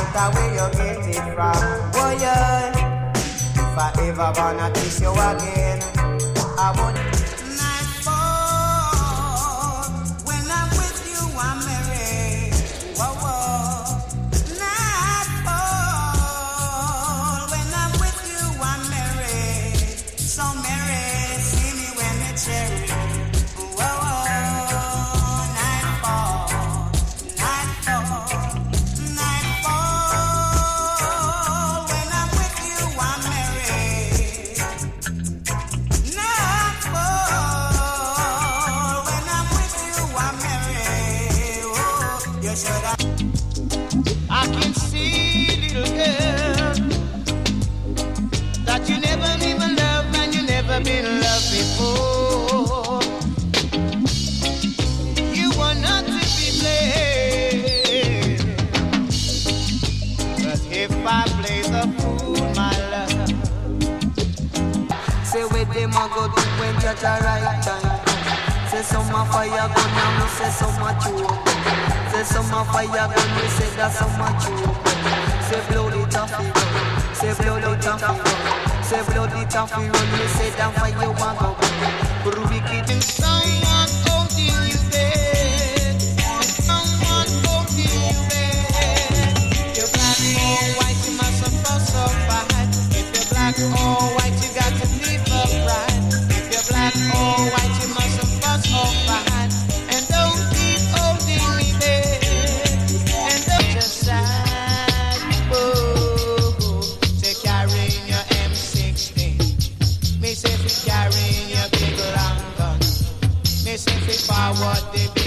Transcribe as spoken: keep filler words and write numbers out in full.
matter where you get it from. Oh yeah, if I ever wanna kiss you again, I would. Nightfall, when I'm with you, I'm merry. Whoa, whoa. Nightfall, when I'm with you, I'm merry. So merry, see me when me cherry. Whoa, whoa. Nightfall, nightfall, nightfall, when I'm with you, I'm merry. Nightfall, when I'm with you, I'm merry. Oh, you should have. I can see, little girl, that you never even loved and you never been loved before. You are not to be blamed, but if I play the fool, my love, say where them a go do when you at the right time. Say some a fire gun and me say some a choke. Say some a fire gun, me say that some a choke. Say blow it off the gun, say blow it off the gun. Say blow it off the run, me say that fire you want go. But wicked in someone holding you there, someone holding you there. You're black or white, you mustn't fuss so bad. If you're black or white, you got to live upright. If you're black or white, you mustn't fuss so bad. And don't keep holding me there. And don't just sad, oh, say carrying your M sixteen. Me say fi carrying your big long gun. Me say fi forward the